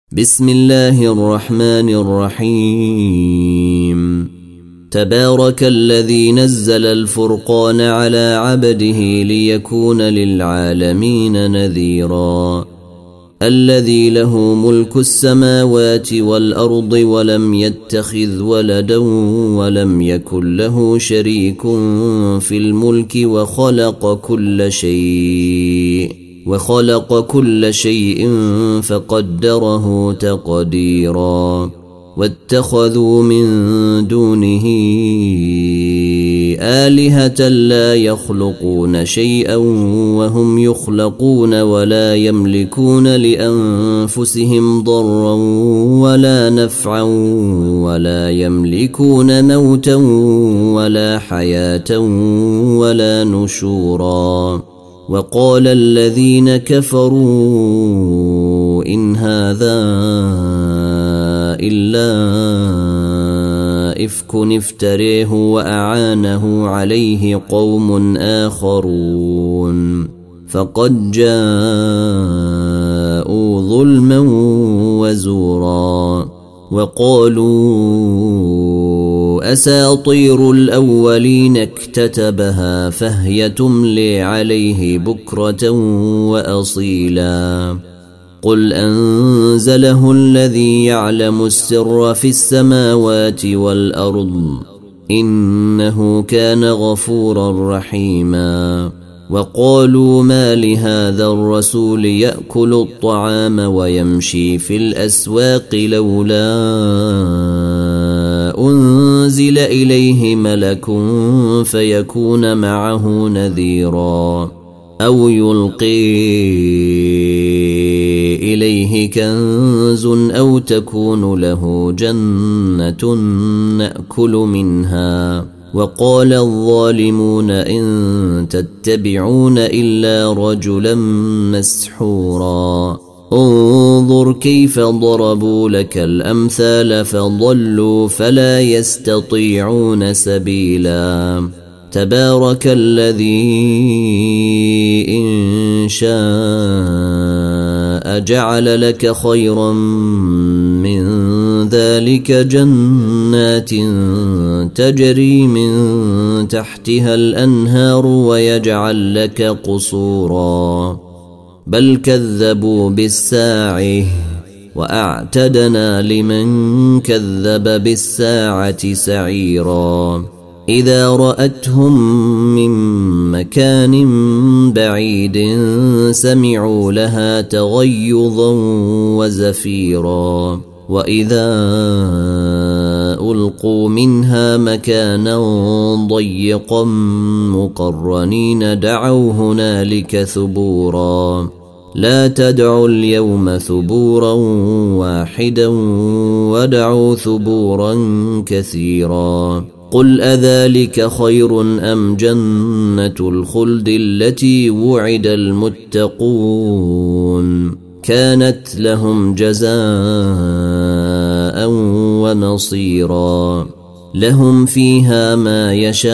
بسم الله الرحمن الرحيم. تبارك الذي نزل الفرقان على عبده ليكون للعالمين نذيرا. الذي له ملك السماوات والأرض ولم يتخذ ولدا ولم يكن له شريك في الملك وخلق كل شيء فقدره تقديرا. واتخذوا من دونه آلهة لا يخلقون شيئا وهم يخلقون ولا يملكون لأنفسهم ضرا ولا نفعا ولا يملكون موتا ولا حياة ولا نشورا. وقال الذين كفروا إن هذا إلا إفك افتريه وأعانه عليه قوم آخرون فقد جاءوا ظلما وزورا. وقالوا أساطير الأولين اكتتبها فهي تملي عليه بكرة وأصيلا. قل أنزله الذي يعلم السر في السماوات والأرض إنه كان غفورا رحيما. وقالوا ما لهذا الرسول يأكل الطعام ويمشي في الأسواق لولا أنزل إليه ملك فيكون معه نذيرا أو يلقي إليه كنز أو تكون له جنة نأكل منها. وقال الظالمون إن تتبعون إلا رجلا مسحورا. انظر كيف ضربوا لك الأمثال فضلوا فلا يستطيعون سبيلا. تبارك الذي إن شاء جعل لك خيرا من ذلك جنات تجري من تحتها الأنهار ويجعل لك قصورا بل كذبوا بالساعة وأعتدنا لمن كذب بالساعة سعيرا. إذا رأتهم من مكان بعيد سمعوا لها تغيظا وزفيرا. وإذا ألقوا منها مكانا ضيقا مقرنين دعوا هنالك ثبورا. لا تدعوا اليوم ثبورا واحدا ودعوا ثبورا كثيرا. قل أذلك خير أم جنة الخلد التي وعد المتقون كانت لهم جزاء ونصيرا. لهم فيها ما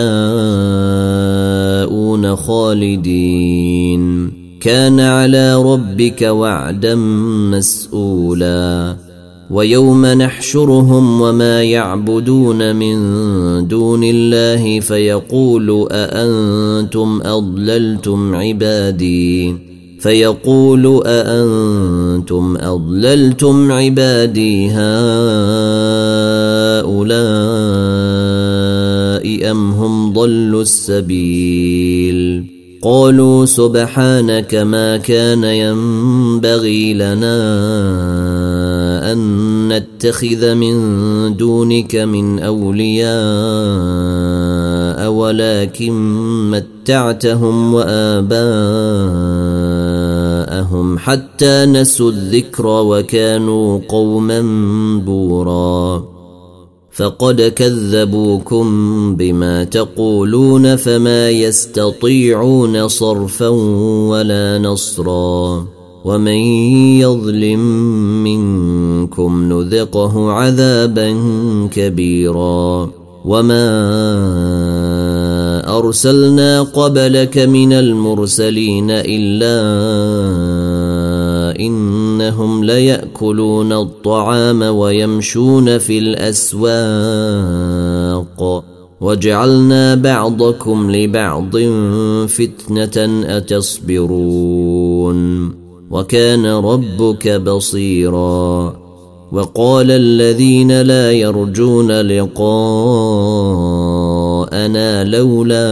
يشاءون خالدين كان على ربك وعدا مسؤولا. ويوم نحشرهم وما يعبدون من دون الله فيقول أأنتم أضللتم عبادي هؤلاء أم هم ضلوا السبيل. قالوا سبحانك ما كان ينبغي لنا أن نتخذ من دونك من أولياء ولكن متعتهم وآباءهم حتى نسوا الذكر وكانوا قوما بورا. فقد كذبوكم بما تقولون فما يستطيعون صرفا ولا نصرا. ومن يظلم منكم نذقه عذابا كبيرا. وما أرسلنا قبلك من المرسلين إلا إن إنهم ليأكلون الطعام ويمشون في الأسواق وجعلنا بعضكم لبعض فتنة أتصبرون وكان ربك بصيرا. وقال الذين لا يرجون لقاءنا لولا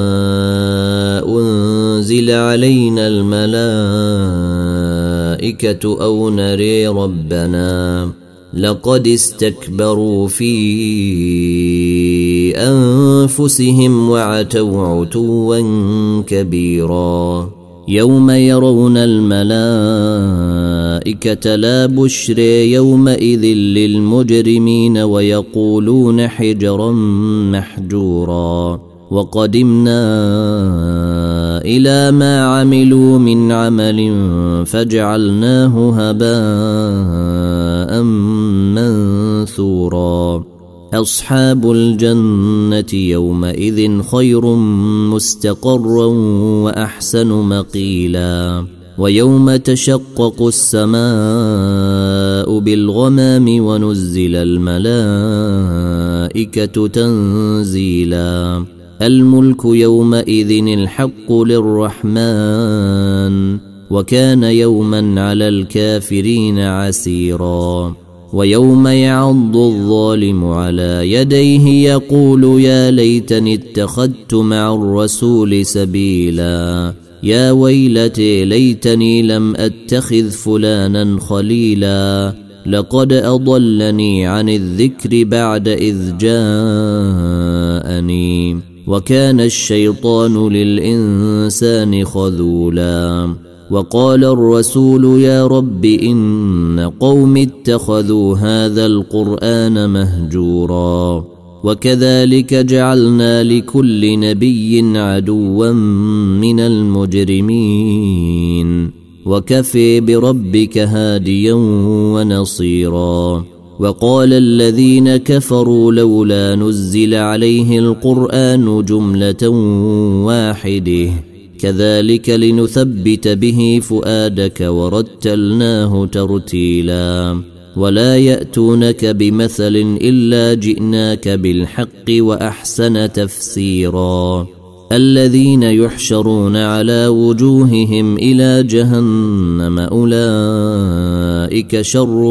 أنزل علينا الملائكة أو نري ربنا لقد استكبروا في أنفسهم وعتوا عتوا كبيرا. يوم يرون الملائكة لا بشر يومئذ للمجرمين ويقولون حجرا محجورا. وقدمنا إلى ما عملوا من عمل فجعلناه هباء منثورا. أصحاب الجنة يومئذ خير مستقرا وأحسن مقيلا. ويوم تشقق السماء بالغمام ونزل الملائكة تنزيلا. الملك يومئذ الحق للرحمن وكان يوما على الكافرين عسيرا. ويوم يعض الظالم على يديه يقول يا ليتني اتخذت مع الرسول سبيلا. يا ويلتي ليتني لم أتخذ فلانا خليلا لقد أضلني عن الذكر بعد إذ جاءني وكان الشيطان للإنسان خذولا. وقال الرسول يا رب إن قوم اتخذوا هذا القرآن مهجورا. وكذلك جعلنا لكل نبي عدوا من المجرمين وكفى بربك هاديا ونصيرا. وقال الذين كفروا لولا نزل عليه القرآن جملة واحدة كذلك لنثبت به فؤادك ورتلناه ترتيلا. ولا يأتونك بمثل إلا جئناك بالحق وأحسن تفسيرا. الذين يحشرون على وجوههم إلى جهنم أولئك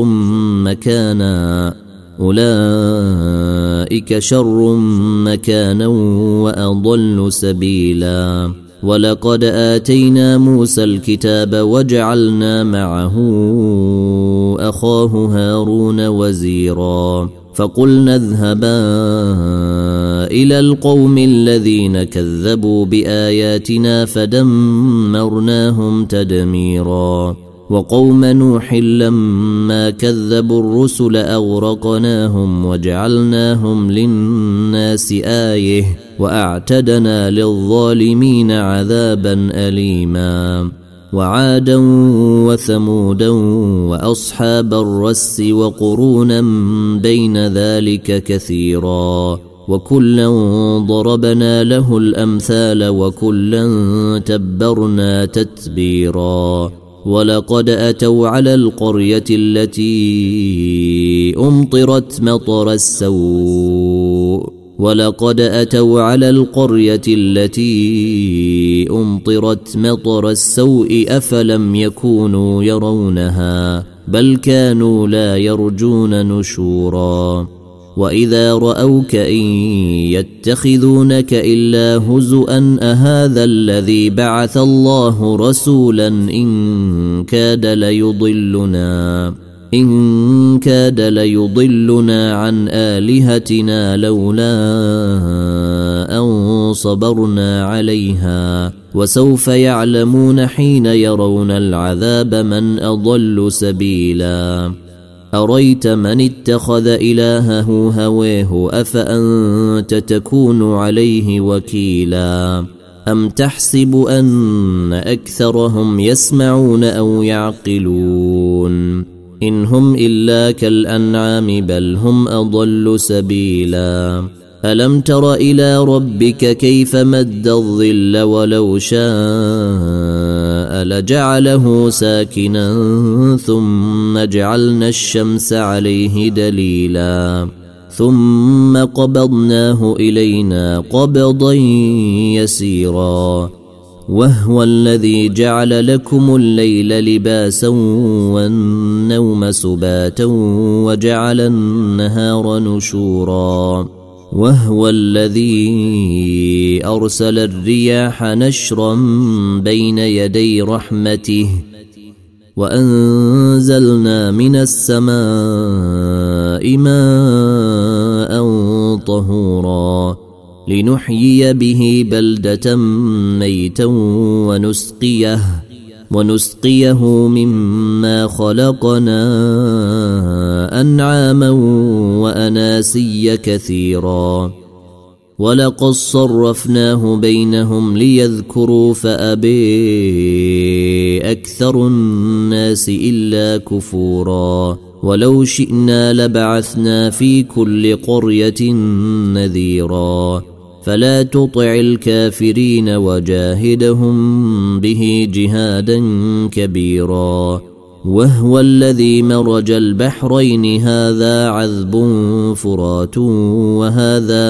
شر مكانا وأضل سبيلا. ولقد آتينا موسى الكتاب وجعلنا معه أخاه هارون وزيرا. فقلنا اذهبا إلى القوم الذين كذبوا بآياتنا فدمرناهم تدميرا. وقوم نوح لما كذبوا الرسل أغرقناهم وجعلناهم للناس آية وأعتدنا للظالمين عذابا أليما. وعادا وثمودا وأصحاب الرس وقرونا بين ذلك كثيرا. وكلا ضربنا له الأمثال وكلا تبرنا تتبيرا. ولقد أتوا على القرية التي أمطرت مطر السوء أفلم يكونوا يرونها بل كانوا لا يرجون نشورا. وإذا رأوك إن يتخذونك إلا هزؤا أهذا الذي بعث الله رسولا إن كاد ليضلنا عن آلهتنا لولا أن صبرنا عليها. وسوف يعلمون حين يرون العذاب من أضل سبيلا. أريت من اتخذ إلهه هواه أفأنت تكون عليه وكيلا. أم تحسب أن أكثرهم يسمعون أو يعقلون إن هم إلا كالأنعام بل هم أضل سبيلا. ألم تر إلى ربك كيف مد الظل ولو شاء لجعله ساكنا ثم جعلنا الشمس عليه دليلا ثم قبضناه إلينا قبضا يسيرا وهو الذي جعل لكم الليل لباسا والنوم سباتا وجعل النهار نشورا وهو الذي أرسل الرياح نشرا بين يدي رحمته وأنزلنا من السماء ماء طهورا لنحيي به بلدة ميتا ونسقيه مما خلقنا أنعاما وأناسيا كثيرا ولقد صرفناه بينهم ليذكروا فأبي أكثر الناس إلا كفورا ولو شئنا لبعثنا في كل قرية نذيرا فلا تطع الكافرين وجاهدهم به جهادا كبيرا وهو الذي مرج البحرين هذا عذب فرات وهذا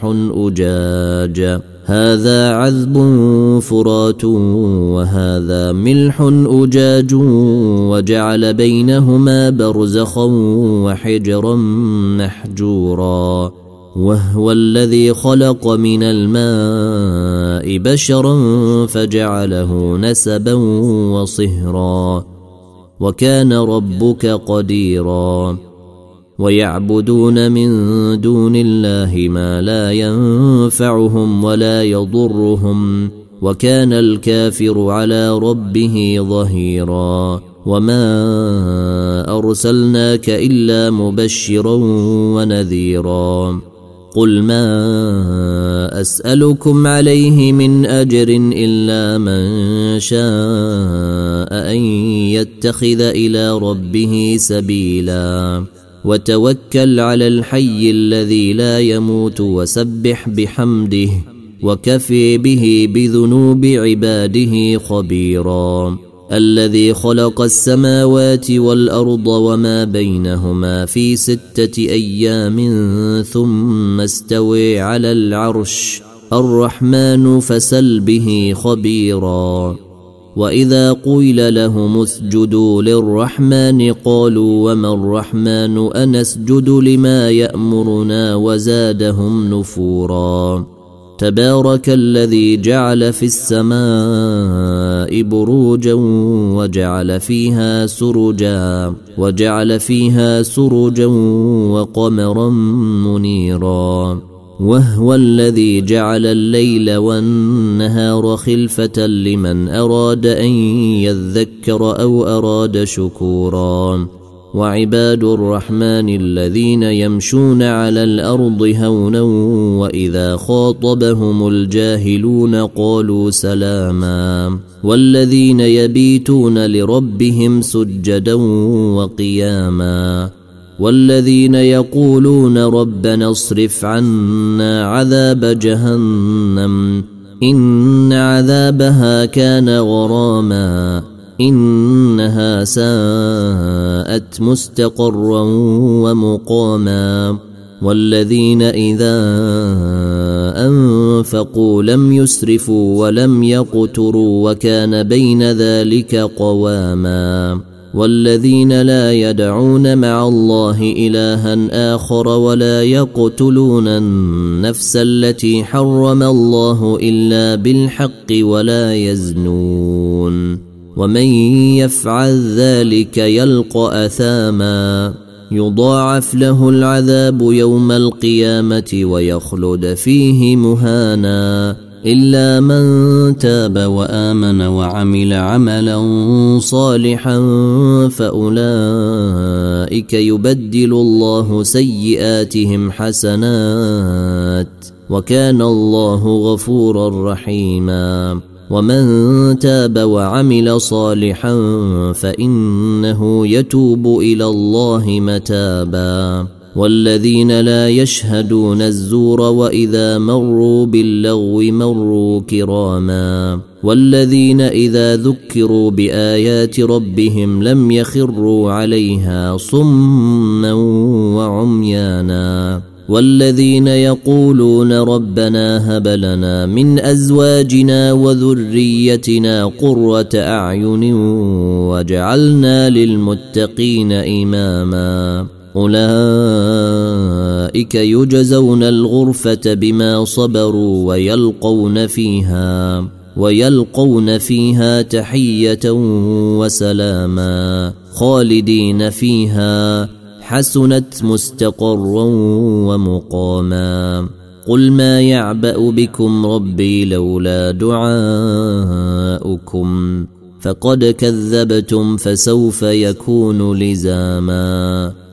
ملح أجاج وجعل بينهما برزخا وحجرا محجورا وهو الذي خلق من الماء بشرا فجعله نسبا وصهرا وكان ربك قديرا ويعبدون من دون الله ما لا ينفعهم ولا يضرهم وكان الكافر على ربه ظهيرا وما أرسلناك إلا مبشرا ونذيرا قل ما أسألكم عليه من أجر إلا من شاء أن يتخذ إلى ربه سبيلا وتوكل على الحي الذي لا يموت وسبح بحمده وكفي به بذنوب عباده خبيرا الذي خلق السماوات والأرض وما بينهما في 6 أيام ثم استوى على العرش الرحمن فسل به خبيرا وإذا قيل لهم اسجدوا للرحمن قالوا وما الرحمن أنسجد لما يأمرنا وزادهم نفورا تبارك الذي جعل في السماء بروجا وجعل فيها سرجا وقمرا منيرا وهو الذي جعل الليل والنهار خلفة لمن أراد أن يذكر أو أراد شكورا وعباد الرحمن الذين يمشون على الأرض هونا وإذا خاطبهم الجاهلون قالوا سلاما والذين يبيتون لربهم سجدا وقياما والذين يقولون ربنا اصرف عنا عذاب جهنم إن عذابها كان غراما إنها ساءت مستقرا ومقاما والذين إذا أنفقوا لم يسرفوا ولم يقتروا وكان بين ذلك قواما والذين لا يدعون مع الله إلها آخر ولا يقتلون النفس التي حرم الله إلا بالحق ولا يزنون ومن يفعل ذلك يلقى أثاما يضاعف له العذاب يوم القيامة ويخلد فيه مهانا إلا من تاب وآمن وعمل عملا صالحا فأولئك يبدل الله سيئاتهم حسنات وكان الله غفورا رحيما ومن تاب وعمل صالحا فإنه يتوب إلى الله متابا والذين لا يشهدون الزور وإذا مروا باللغو مروا كراما والذين إذا ذكروا بآيات ربهم لم يخروا عليها صما وعميانا والذين يقولون ربنا هب لنا من أزواجنا وذريتنا قرة أعين واجعلنا للمتقين إماما أولئك يجزون الغرفة بما صبروا ويلقون فيها تحية وسلاما خالدين فيها حسنت مستقرا ومقاما قل ما يعبأ بكم ربي لولا دعاؤكم فقد كذبتم فسوف يكون لزاما